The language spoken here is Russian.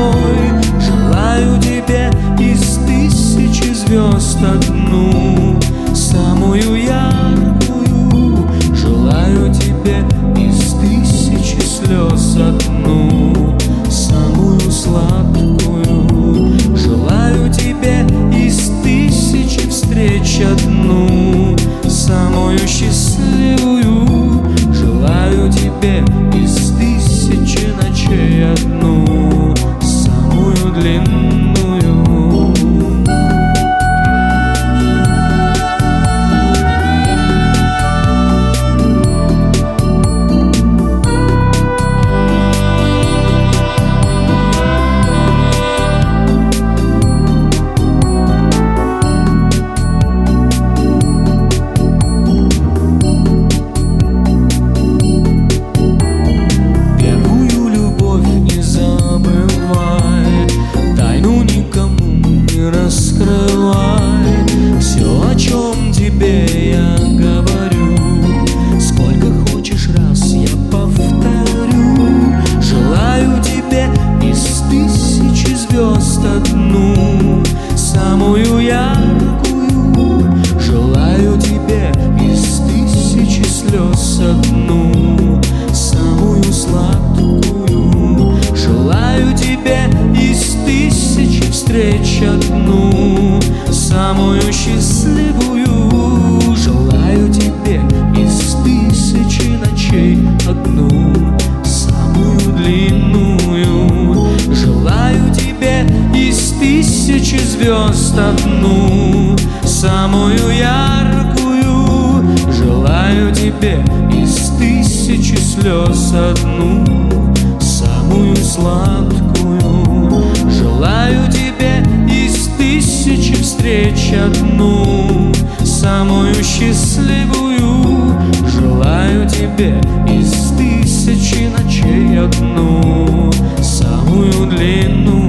мой. Желаю тебе из тысячи звезд одну, самую яркую. Желаю тебе из тысячи слез одну, самую сладкую. Желаю тебе из тысячи встреч одну, самую счастливую. Желаю тебе из тысячи ночей одну, самую длинную. Раскрывай все, о чем тебе я говорю. Сколько хочешь раз я повторю. Желаю тебе из тысячи звезд одну, самую яркую. Желаю тебе из тысячи слез одну, самую сладкую. Желаю тебе из тысячи встреч одну, самую счастливую. Желаю тебе из тысячи ночей одну, самую длинную. Желаю тебе из тысячи звезд одну, самую яркую. Желаю тебе из тысячи слез одну, самую сладкую. Желаю тебе из тысячи встреч одну, самую счастливую. Желаю тебе из тысячи ночей одну, самую длинную.